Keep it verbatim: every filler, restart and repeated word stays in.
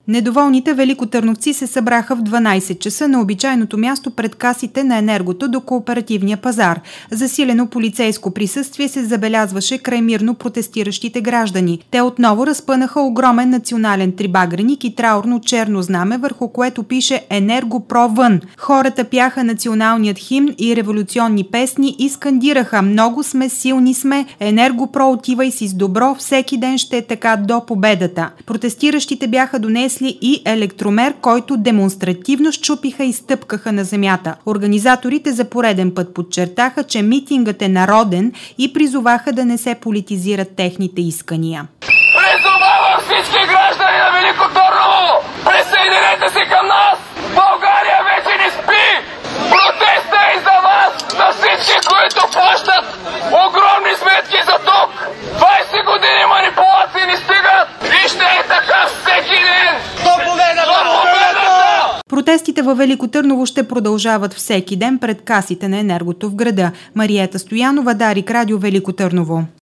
Недоволните великотърновци се събраха в дванайсет часа на обичайното място пред касите на Енергото до Кооперативния пазар. Засилено полицейско присъствие се забелязваше край мирно протестиращите граждани. Те отново разпънаха огромен национален трибагреник и траурно черно знаме, върху което пише „Енергопро вън“. Хората пяха националният химн и революционни песни и скандираха „Много сме, силни сме, Енергопро отивай си с добро, всеки ден ще е така до победата“. Протестиращите бяха донесли и електромер, който демонстративно счупиха и стъпкаха на земята. Организаторите за пореден път подчертаха, че митингът е народен и призоваха да не се политизират техните искания. Призовавам всички граждани на Велико Търново! Присъединете се към нас! България вече не спи! Протеста е за вас, за всички, които плащат огромни сметки за ток! двайсет години манипулации ни стигат и ще е така всеки ден! До победата! До победата! Протестите във Велико Търново ще продължават всеки ден пред касите на Енергото в града. Мариета Стоянова, Дарик, Радио Велико Търново.